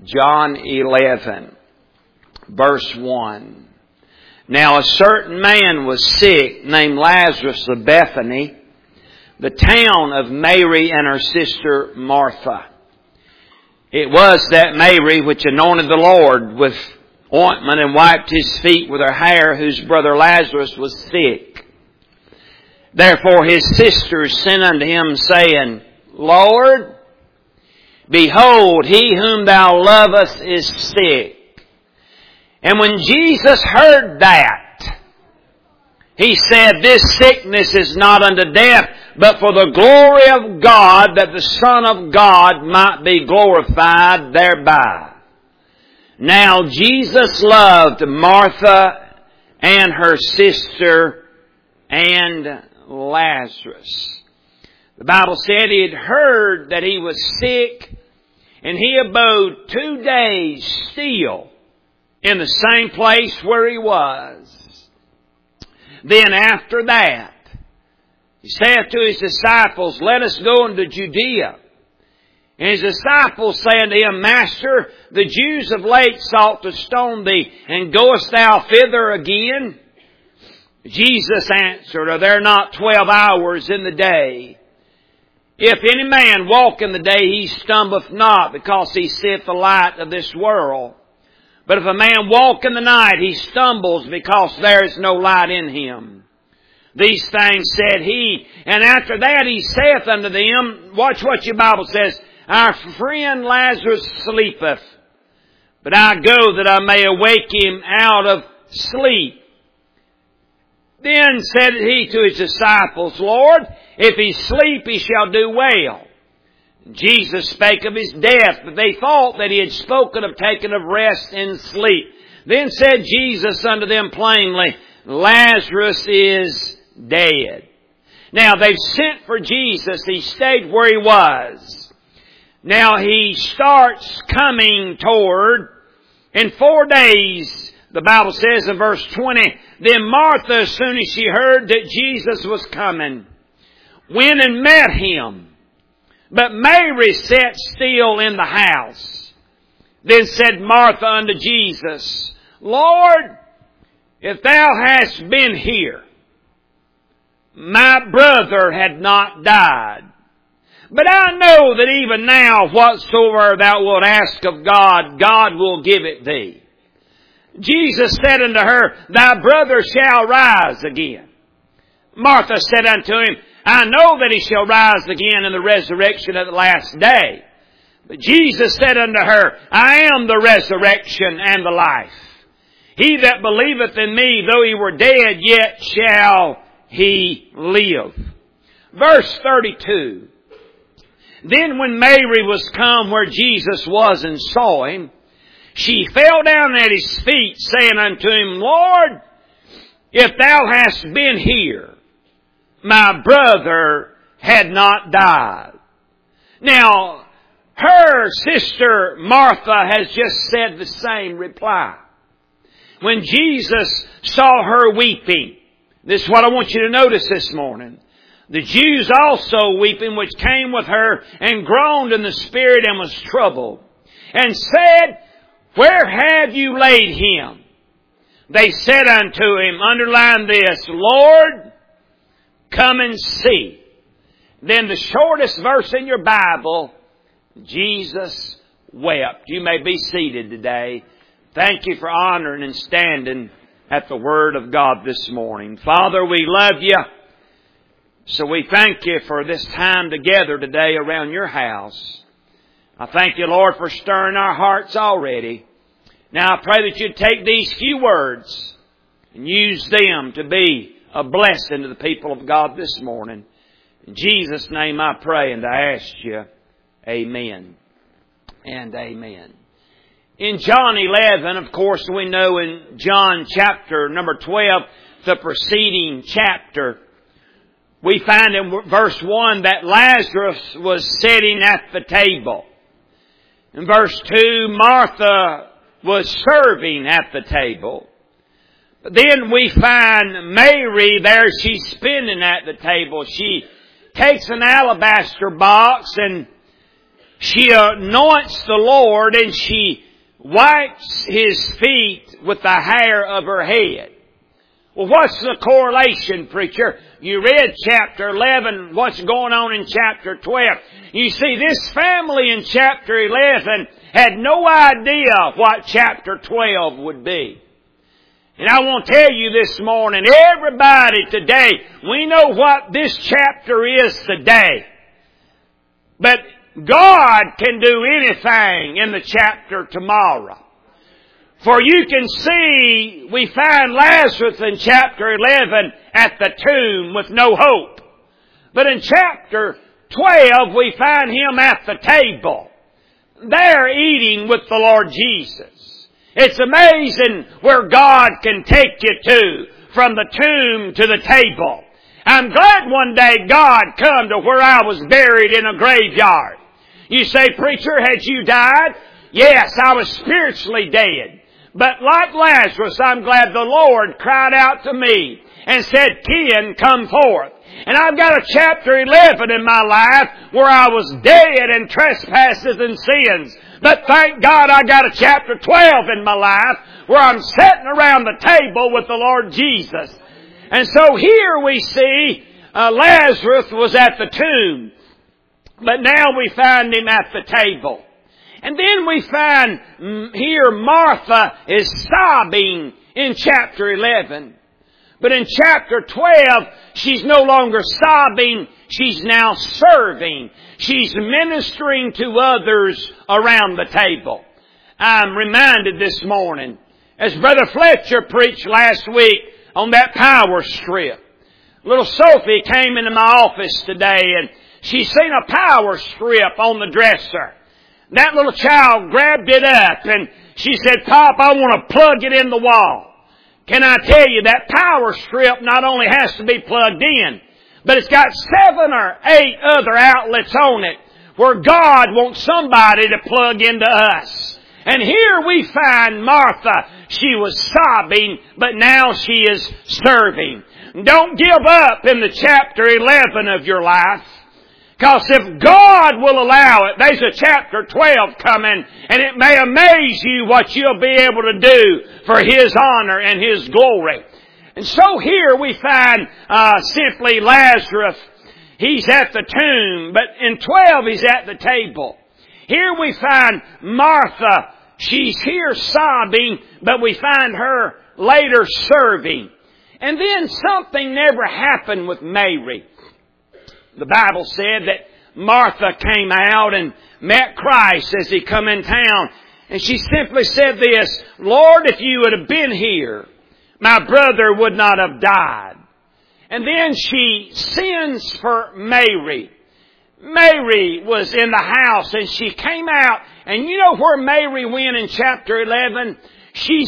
John 11, verse 1. Now a certain man was sick, named Lazarus of Bethany, the town of Mary and her sister Martha. It was that Mary which anointed the Lord with ointment and wiped His feet with her hair, whose brother Lazarus was sick. Therefore His sisters sent unto Him, saying, Lord, behold, he whom Thou lovest is sick. And when Jesus heard that, He said, This sickness is not unto death, but for the glory of God, that the Son of God might be glorified thereby. Now Jesus loved Martha and her sister and Lazarus. The Bible said He had heard that he was sick, and He abode 2 days still in the same place where He was. Then after that, He saith to His disciples, Let us go into Judea. And His disciples say unto Him, Master, the Jews of late sought to stone Thee, and goest Thou thither again? Jesus answered, Are there not 12 hours in the day? If any man walk in the day, he stumbleth not, because he seeth the light of this world. But if a man walk in the night, he stumbles, because there is no light in him. These things said He, and after that He saith unto them, watch what your Bible says, Our friend Lazarus sleepeth, but I go that I may awake him out of sleep. Then said He to His disciples, Lord, if he sleep, he shall do well. Jesus spake of His death, but they thought that He had spoken of taking of rest in sleep. Then said Jesus unto them plainly, Lazarus is dead. Now they've sent for Jesus. He stayed where He was. Now He starts coming toward, in 4 days, the Bible says in verse 20, Then Martha, as soon as she heard that Jesus was coming, went and met Him. But Mary sat still in the house. Then said Martha unto Jesus, Lord, if Thou hadst been here, my brother had not died. But I know that even now whatsoever Thou wilt ask of God, God will give it Thee. Jesus said unto her, Thy brother shall rise again. Martha said unto Him, I know that he shall rise again in the resurrection at the last day. But Jesus said unto her, I am the resurrection and the life. He that believeth in me, though he were dead, yet shall he live. Verse 32. Then when Mary was come where Jesus was and saw Him, she fell down at His feet, saying unto Him, Lord, if Thou hadst been here, my brother had not died. Now, her sister Martha has just said the same reply. When Jesus saw her weeping, this is what I want you to notice this morning. The Jews also weeping, which came with her, and groaned in the spirit, and was troubled, and said, Where have you laid Him? They said unto Him, underline this, Lord, come and see. Then the shortest verse in your Bible, Jesus wept. You may be seated today. Thank you for honoring and standing at the Word of God this morning. Father, we love You. So we thank You for this time together today around Your house. I thank You, Lord, for stirring our hearts already. Now I pray that You'd take these few words and use them to be a blessing to the people of God this morning. In Jesus' name I pray and I ask You, amen and amen. In John 11, of course, we know in John chapter number 12, the preceding chapter, we find in verse 1 that Lazarus was sitting at the table. In verse 2, Martha was serving at the table. But then we find Mary there, she's spinning at the table. She takes an alabaster box and She anoints the Lord and she wipes His feet with the hair of her head. Well, what's the correlation, preacher? You read chapter 11, what's going on in chapter 12. You see, this family in chapter 11 had no idea what chapter 12 would be. And I want to tell you this morning, everybody today, we know what this chapter is today. But God can do anything in the chapter tomorrow. For you can see, we find Lazarus in chapter 11 at the tomb with no hope. But in chapter 12, we find him at the table. There eating with the Lord Jesus. It's amazing where God can take you to, from the tomb to the table. I'm glad one day God come to where I was buried in a graveyard. You say, preacher, had you died? Yes, I was spiritually dead. But like Lazarus, I'm glad the Lord cried out to me and said, Ken, come forth. And I've got a chapter 11 in my life where I was dead in trespasses and sins. But thank God I got a chapter 12 in my life where I'm sitting around the table with the Lord Jesus. And so here we see Lazarus was at the tomb. But now we find him at the table. And then we find here Martha is sobbing in chapter 11. But in chapter 12, she's no longer sobbing, she's now serving. She's ministering to others around the table. I'm reminded this morning, as Brother Fletcher preached last week on that power strip. Little Sophie came into my office today and she seen a power strip on the dresser. That little child grabbed it up and she said, Pop, I want to plug it in the wall. Can I tell you, that power strip not only has to be plugged in, but it's got 7 or 8 other outlets on it where God wants somebody to plug into us. And here we find Martha. She was sobbing, but now she is serving. Don't give up in the chapter 11 of your life. Because if God will allow it, there's a chapter 12 coming, and it may amaze you what you'll be able to do for His honor and His glory. And so here we find simply Lazarus. He's at the tomb, but in 12 he's at the table. Here we find Martha. She's here sobbing, but we find her later serving. And then something never happened with Mary. The Bible said that Martha came out and met Christ as He come in town. And she simply said this, Lord, if you would have been here, my brother would not have died. And then she sends for Mary. Mary was in the house and she came out. And you know where Mary went in chapter 11? She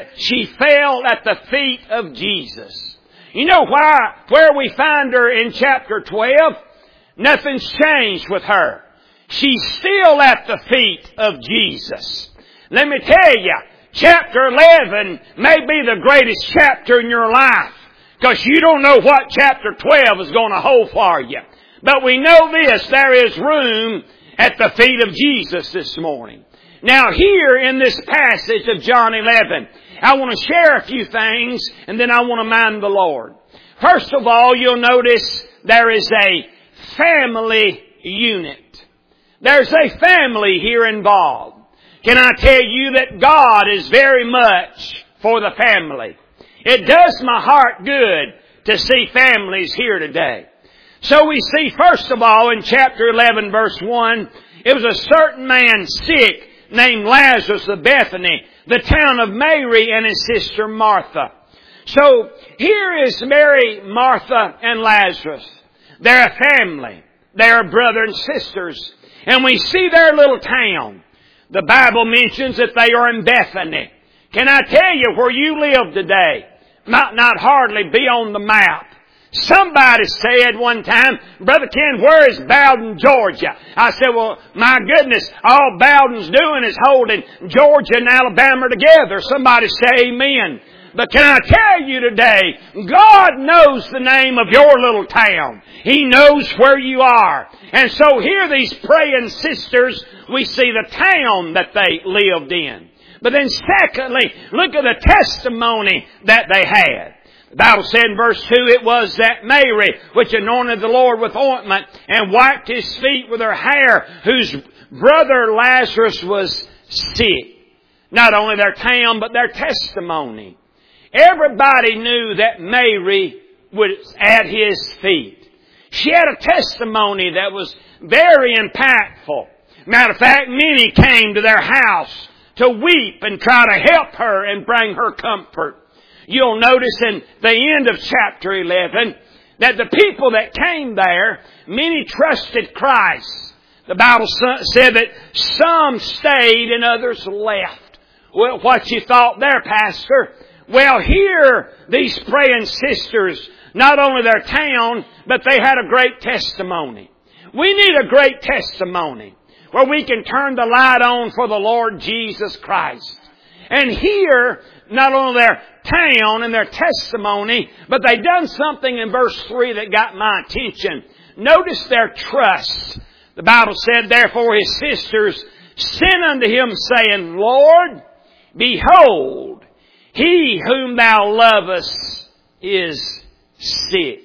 fell at the feet of Jesus. You know where we find her in chapter 12? Nothing's changed with her. She's still at the feet of Jesus. Let me tell you, chapter 11 may be the greatest chapter in your life, because you don't know what chapter 12 is going to hold for you. But we know this, there is room at the feet of Jesus this morning. Now here in this passage of John 11, I want to share a few things and then I want to mind the Lord. First of all, you'll notice there is a family unit. There's a family here involved. Can I tell you that God is very much for the family? It does my heart good to see families here today. So we see first of all in chapter 11 verse 1, it was a certain man sick named Lazarus of Bethany, the town of Mary and his sister Martha. So here is Mary, Martha, and Lazarus. They're a family. They're brother and sisters. And we see their little town. The Bible mentions that they are in Bethany. Can I tell you where you live today? Might not hardly be on the map. Somebody said one time, Brother Ken, where is Bowden, Georgia? I said, well, my goodness, all Bowden's doing is holding Georgia and Alabama together. Somebody say amen. But can I tell you today, God knows the name of your little town. He knows where you are. And so here these praying sisters, we see the town that they lived in. But then secondly, look at the testimony that they had. The Bible said in verse 2, it was that Mary, which anointed the Lord with ointment and wiped His feet with her hair, whose brother Lazarus was sick. Not only their town, but their testimony. Everybody knew that Mary was at His feet. She had a testimony that was very impactful. Matter of fact, many came to their house to weep and try to help her and bring her comfort. You'll notice in the end of chapter 11 that the people that came there, many trusted Christ. The Bible said that some stayed and others left. Well, what you thought there, Pastor? Well, here, these praying sisters, not only their town, but they had a great testimony. We need a great testimony where we can turn the light on for the Lord Jesus Christ. And here, not only their town and their testimony, but they done something in verse 3 that got my attention. Notice their trust. The Bible said, therefore His sisters sent unto Him, saying, Lord, behold, he whom Thou lovest is sick.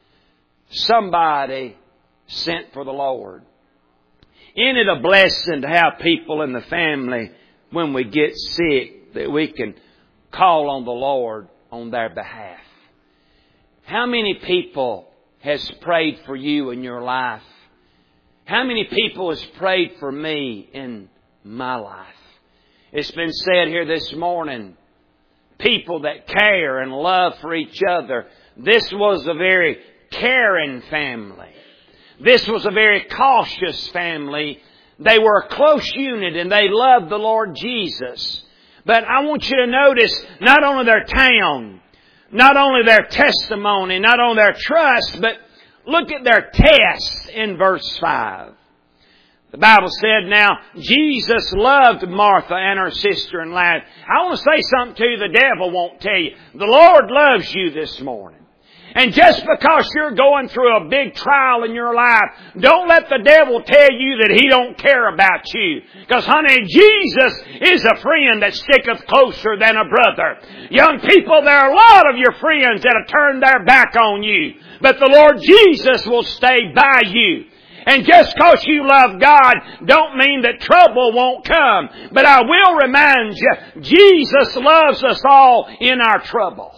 Somebody sent for the Lord. Isn't it a blessing to have people in the family when we get sick that we can call on the Lord on their behalf? How many people has prayed for you in your life? How many people has prayed for me in my life? It's been said here this morning, people that care and love for each other. This was a very caring family. This was a very cautious family. They were a close unit and they loved the Lord Jesus. But I want you to notice not only their town, not only their testimony, not only their trust, but look at their test in verse 5. The Bible said, now, Jesus loved Martha and her sister and Lazarus. I want to say something to you the devil won't tell you. The Lord loves you this morning. And just because you're going through a big trial in your life, don't let the devil tell you that he don't care about you. Because, honey, Jesus is a friend that sticketh closer than a brother. Young people, there are a lot of your friends that have turned their back on you. But the Lord Jesus will stay by you. And just because you love God don't mean that trouble won't come. But I will remind you, Jesus loves us all in our trouble.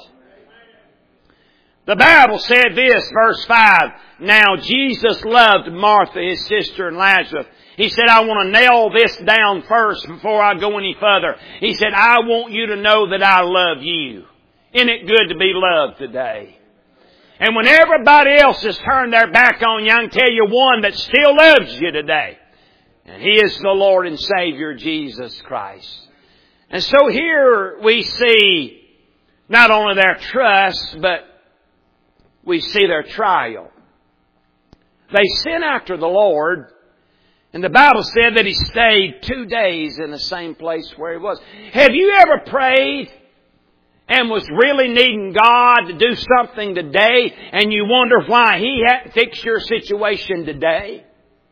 The Bible said this, verse 5, now Jesus loved Martha, His sister, and Lazarus. He said, I want to nail this down first before I go any further. He said, I want you to know that I love you. Isn't it good to be loved today? And when everybody else has turned their back on you, I can tell you one that still loves you today. And He is the Lord and Savior, Jesus Christ. And so here we see not only their trust, but we see their trial. They sent after the Lord, and the Bible said that He stayed 2 days in the same place where He was. Have you ever prayed and was really needing God to do something today, and you wonder why He hadn't fixed your situation today?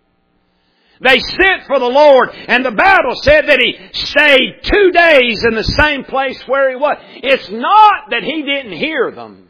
They sent for the Lord, and the Bible said that He stayed 2 days in the same place where He was. It's not that He didn't hear them.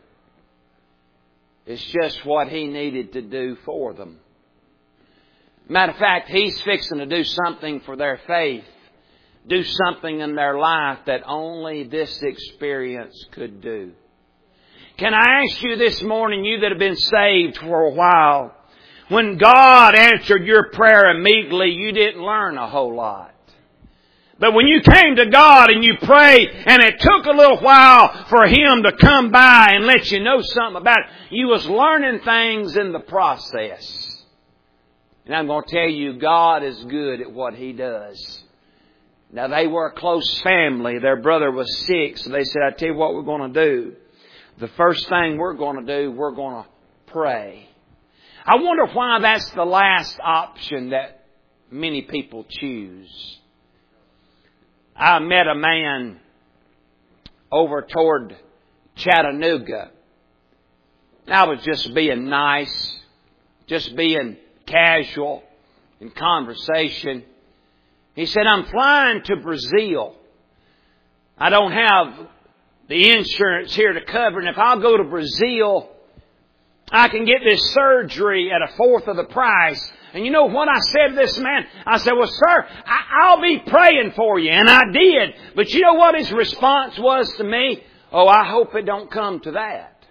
It's just what He needed to do for them. Matter of fact, He's fixing to do something for their faith. Do something in their life that only this experience could do. Can I ask you this morning, you that have been saved for a while, when God answered your prayer immediately, you didn't learn a whole lot. But when you came to God and you prayed, and it took a little while for Him to come by and let you know something about it, you was learning things in the process. And I'm going to tell you, God is good at what He does. Now, they were a close family. Their brother was sick, so they said, I tell you what we're going to do. The first thing we're going to do, we're going to pray. I wonder why that's the last option that many people choose. I met a man over toward Chattanooga. I was just being nice, just being casual in conversation. He said, I'm flying to Brazil. I don't have the insurance here to cover, and if I'll go to Brazil, I can get this surgery at a fourth of the price. And you know what I said to this man? I said, well, sir, I'll be praying for you. And I did. But you know what his response was to me? Oh, I hope it don't come to that.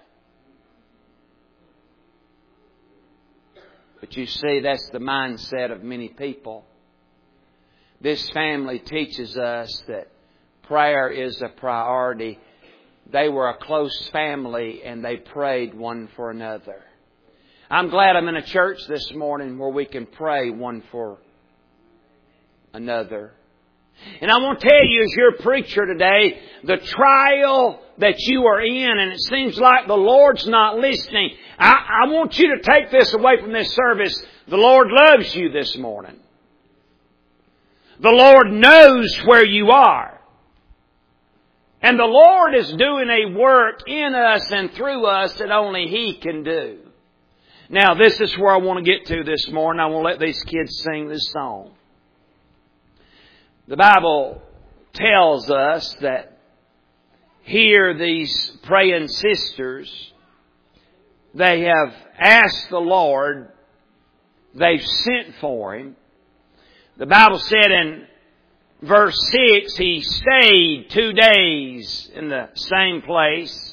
But you see, that's the mindset of many people. This family teaches us that prayer is a priority. They were a close family and they prayed one for another. I'm glad I'm in a church this morning where we can pray one for another. And I want to tell you, as your preacher today, the trial that you are in, and it seems like the Lord's not listening. I want you to take this away from this service. The Lord loves you this morning. The Lord knows where you are. And the Lord is doing a work in us and through us that only He can do. Now, this is where I want to get to this morning. I want to let these kids sing this song. The Bible tells us that here these praying sisters, they have asked the Lord, they've sent for Him. The Bible said in verse 6, He stayed 2 days in the same place.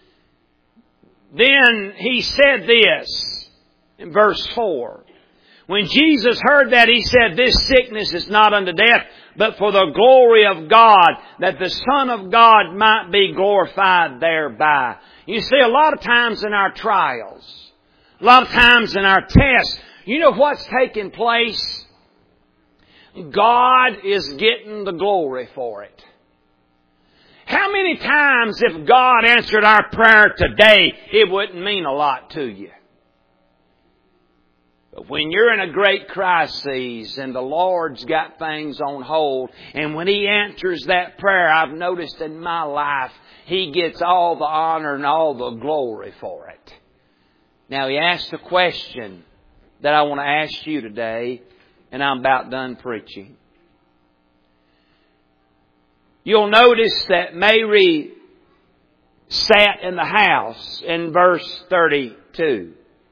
Then He said this in verse 4. When Jesus heard that, He said, this sickness is not unto death, but for the glory of God, that the Son of God might be glorified thereby. You see, a lot of times in our trials, a lot of times in our tests, you know what's taking place? God is getting the glory for it. How many times if God answered our prayer today, it wouldn't mean a lot to you? But when you're in a great crisis and the Lord's got things on hold, and when He answers that prayer, I've noticed in my life, He gets all the honor and all the glory for it. Now, He asked a question that I want to ask you today, and I'm about done preaching. You'll notice that Mary sat in the house in verse 32.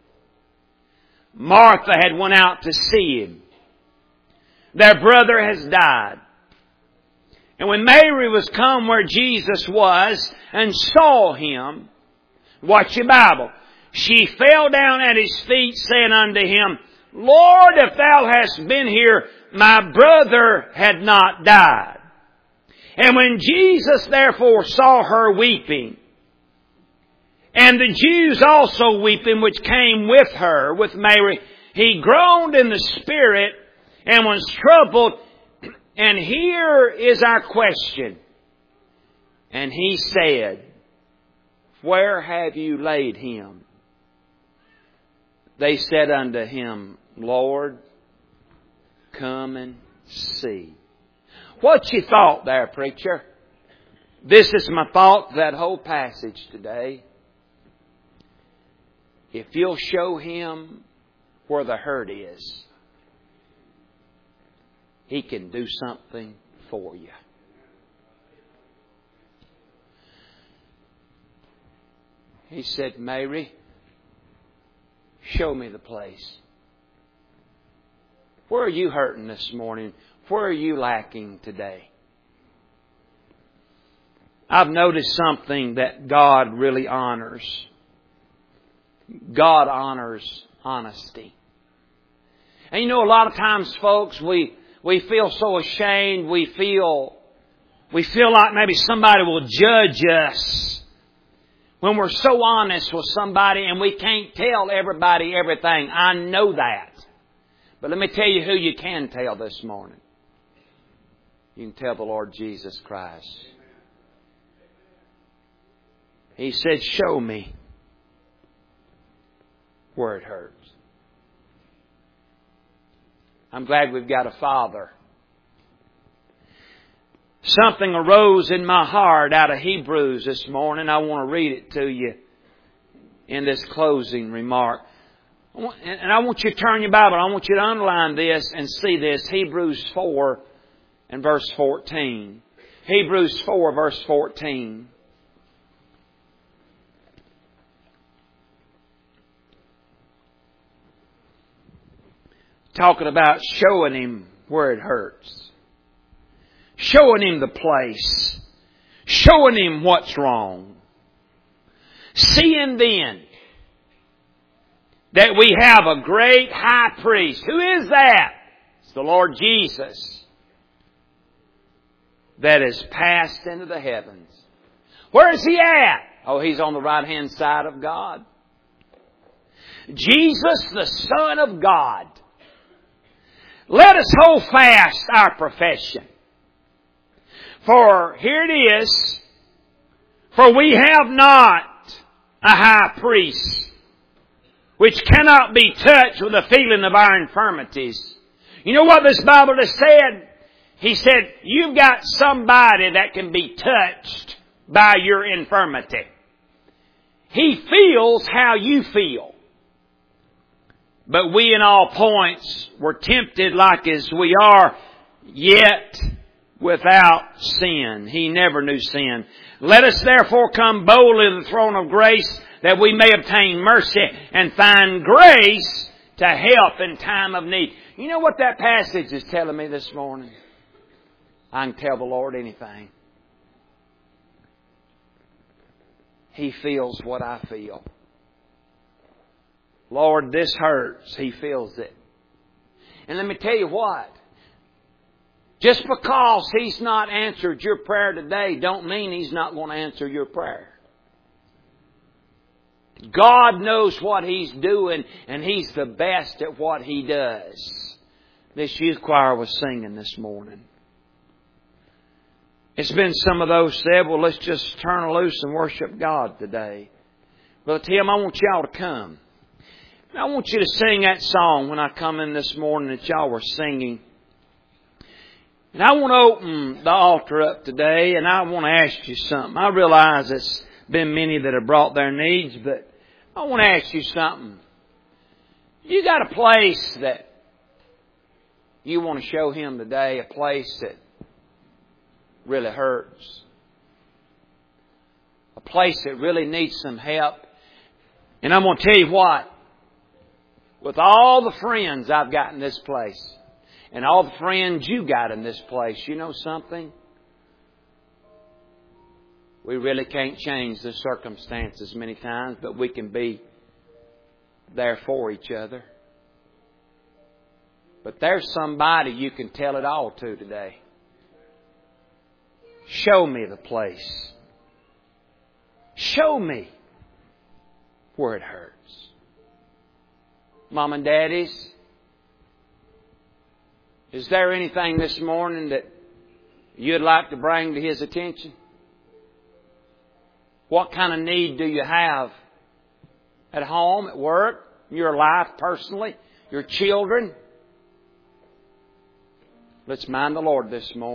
Martha had went out to see Him. Their brother has died. And when Mary was come where Jesus was and saw Him, watch your Bible, she fell down at His feet, saying unto Him, Lord, if Thou hadst been here, my brother had not died. And when Jesus therefore saw her weeping, and the Jews also weeping, which came with her, with Mary, He groaned in the spirit and was troubled. And here is our question. And He said, Where have you laid Him? They said unto Him, Lord, come and see. What you thought there, preacher? This is my thought, that whole passage today. If you'll show Him where the hurt is, He can do something for you. He said, Mary, show me the place. Where are you hurting this morning? Where are you lacking today? I've noticed something that God really honors. God honors honesty. And you know, a lot of times, folks, we feel so ashamed. We feel like maybe somebody will judge us when we're so honest with somebody, and we can't tell everybody everything. I know that. But let me tell you who you can tell this morning. You can tell the Lord Jesus Christ. He said, show me where it hurts. I'm glad we've got a Father. Something arose in my heart out of Hebrews this morning. I want to read it to you in this closing remark. And I want you to turn your Bible. I want you to underline this and see this. Hebrews 4 and verse 14. Hebrews 4 verse 14. Talking about showing Him where it hurts. Showing Him the place. Showing Him what's wrong. Seeing then that we have a great high priest. Who is that? It's the Lord Jesus. That is passed into the heavens. Where is He at? Oh, He's on the right hand side of God. Jesus, the Son of God. Let us hold fast our profession. For here it is. For we have not a high priest which cannot be touched with the feeling of our infirmities. You know what this Bible has said? He said, you've got somebody that can be touched by your infirmity. He feels how you feel. But we in all points were tempted like as we are, yet without sin. He never knew sin. Let us therefore come boldly to the throne of grace, that we may obtain mercy and find grace to help in time of need. You know what that passage is telling me this morning? I can tell the Lord anything. He feels what I feel. Lord, this hurts. He feels it. And let me tell you what. Just because He's not answered your prayer today don't mean He's not going to answer your prayer. God knows what He's doing, and He's the best at what He does. This youth choir was singing this morning. It's been some of those said, well, let's just turn loose and worship God today. Brother Tim, I want y'all to come. I want you to sing that song when I come in this morning that y'all were singing. And I want to open the altar up today, and I want to ask you something. I realize it's been many that have brought their needs, but I want to ask you something. You got a place that you want to show Him today, a place that really hurts, a place that really needs some help. And I'm going to tell you what, with all the friends I've got in this place, and all the friends you got in this place, you know something? We really can't change the circumstances many times, but we can be there for each other. But there's somebody you can tell it all to today. Show me the place. Show me where it hurts. Mom and Daddies, is there anything this morning that you'd like to bring to His attention? What kind of need do you have at home, at work, in your life personally, your children? Let's mind the Lord this morning.